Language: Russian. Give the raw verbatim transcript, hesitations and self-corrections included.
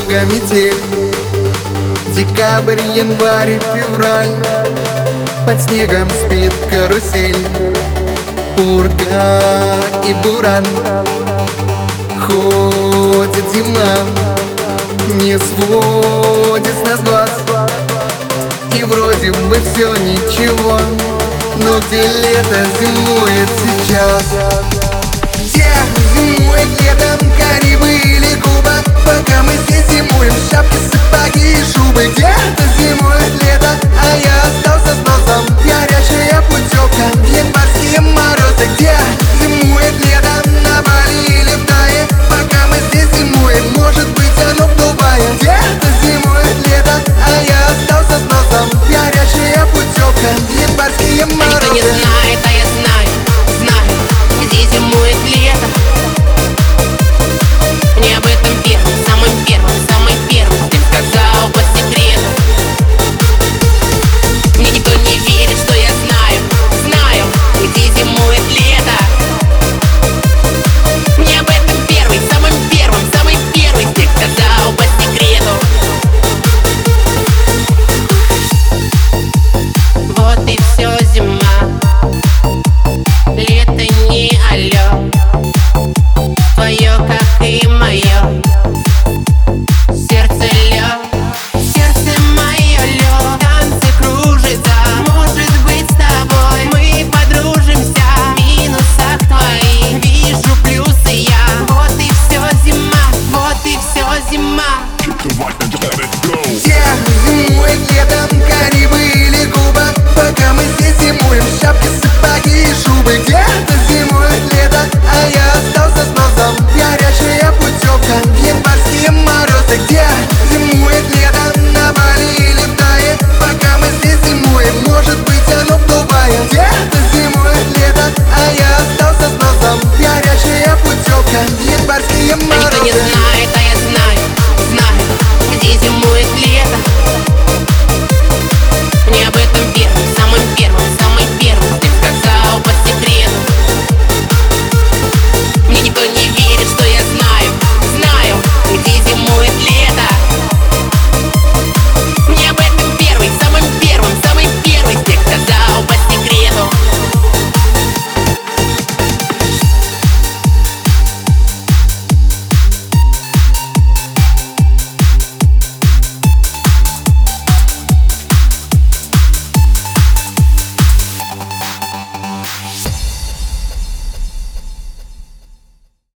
юга метель. Декабрь, январь, февраль, под снегом спит карусель. Пурга и буран, ходит зима, не сводит с нас глаз. И вроде бы все ничего, но где лето зимует сейчас? Где зимует летом Карибы или Куба? Пока мы здесь зимуем, шапки, сапоги и шубы. Где-то зимует лето, а я остался с носом. Горячая путевка в январские морозы. Где зимует лето, на Бали или в Тае? Пока мы здесь зимуем, может быть оно в Дубае. Где-то зимует лето, а я остался с носом. Горячая путевка в январские морозы. Никто не знает, а я знаю, знаю, где зимует лето. Мне об этом первым, самым первым, самый первым ты сказал по секрету. Мне никто не верит, что я знаю, знаю, где зимует лето. Мне об этом первый, самым первым, самый первый ты сказал по секрету. Вот и все, зима, лето не алё, твое, как и мое. Сердце лёд, сердце мое лёд, танцы кружится. Может быть, с тобой мы подружимся. В минусах твоих вижу плюсы я. Вот и все, зима, вот и все, зима. Где зимует летом Карибы или Куба? Пока мы здесь зимуем, шапки, сапоги и шубы. Где-то зимует лето, а я остался с носом. Горячая путевка в январские морозы. Где зимует лето, на Бали или в Тае? Пока мы здесь зимуем, может быть оно в Дубае. Где-то зимует лето, а я остался с носом. Горячая путевка в январские Никто не морозы.